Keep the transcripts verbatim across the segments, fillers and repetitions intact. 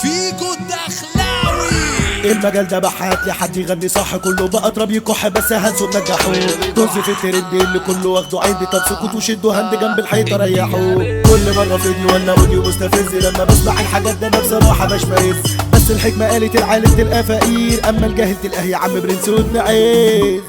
فيكو الدخلاوي. المجال ده بحات لحد يغني صح، كله بقى اضرب يكح بس هنسوا نجحوا. طز في الترند اللي كله واخده عندي، طب سكوت وشدوا هند جنب الحيطه ريحوا. كل مره فيديو ولا اوديو مستفز، لما بسمع الحاجات ده انا بصراحه بشمئز. بس الحكمه قالت العالم تلقى فقير، اما الجاهل تلقاه يا عم برنس وابن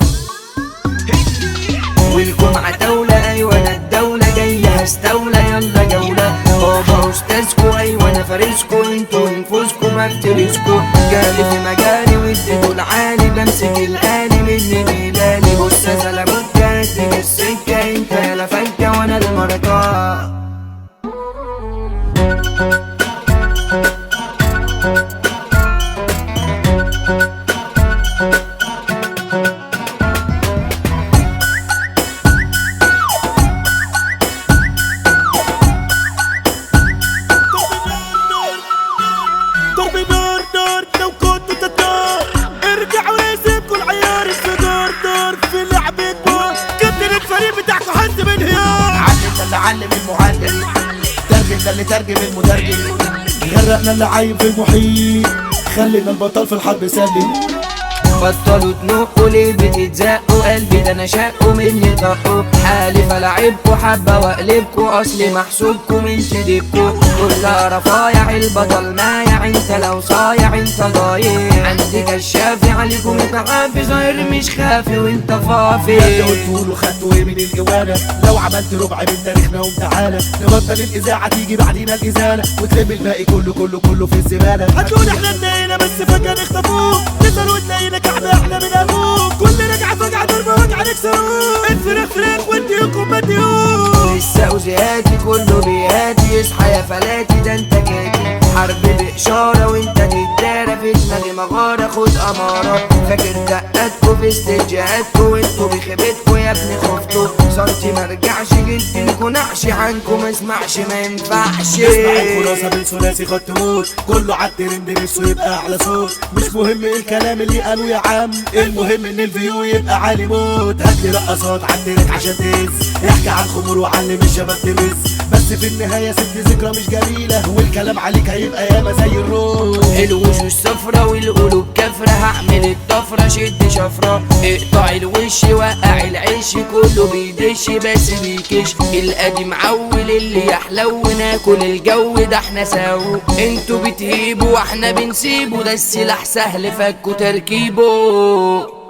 والجمعة دولة، أيوة أنا الدولة جاية هستولى، يلا جولة. بابا أستاذكو، أيوة أنا فارسكو، انتوا نفوسكو ما بترسكو. جالي في مجالي واديته العالي، بمسك الآلي مني بلالي. بص يا زلمة اديك السكة، انت يا فكة وانا المركة. علم المعلم ترجم ده اللي ترجم المترجم، غرقنا اللي عايم في المحيط، خلينا البطل في الحرب سلم. بطلوا تنقوا ليه بتتزقوا، قلبي ده انا شقوا مني طقوا. حالف العبكوا حبه واقلبكوا، اصلي محسوبكوا من تدبكوا. كلها رفايع البطل مايع، انت لو صايع انت ضايع. عندي كشافي عليكم متعافي، ظاهر مش خافي وانت فافي. اللي قلتوله خدتوا ايه من الجواله؟ لو عملت ربع من تاريخنا وتعالى نبطل الاذاعه، تيجي بعدينا الازاله وتلم الباقي كله كله كله في الزباله. هتقول احنا انتهينا بس فجاه نختفوه، نسال وتلاقينا كعبه احلى من ابوك. كل رجعه فجعه ضربه وجعه نكسروه، الفراخ فراخ وانتيكم بديوك. لسه وزياتي كله بياتي، اصحى يا فلاتي ده انت كاتي. حرب بإشارة وانت تتدارى في دماغي مغارة، خد أمارة. فاكر دقاتكوا في استجهادكوا، وانتوا بخيبتكوا يا ابني خفتوا. صوتي مرجعش جدلكوا، نعش عنكوا مسمعش ما ينفعش. اسمع الخلاصة من ثلاثي خط موت، كله عالترند نفسه يبقى أعلى صوت. مش مهم الكلام اللي قالوا يا عم، المهم ان الفيو يبقى عالي موت. هاتلي رقصات عالترند عشان تهز، احكي عن خمور وعلم الشباب تمز. بس في النهاية سبت ذكرى مش جميلة، والكلام عليك هيبقى ياما زي الروح. الوشوش صفرة والقلوب كفرة، هعمل الطفرة شد شفرة. اقطع الوش وقع العيش، كله بيدش بس بيكش. القديم عول اللي يحلو، ناكل الجو ده احنا سوا. انتوا بتهيبوا واحنا بنسيبه، ده السلاح سهل فكوا تركيبه.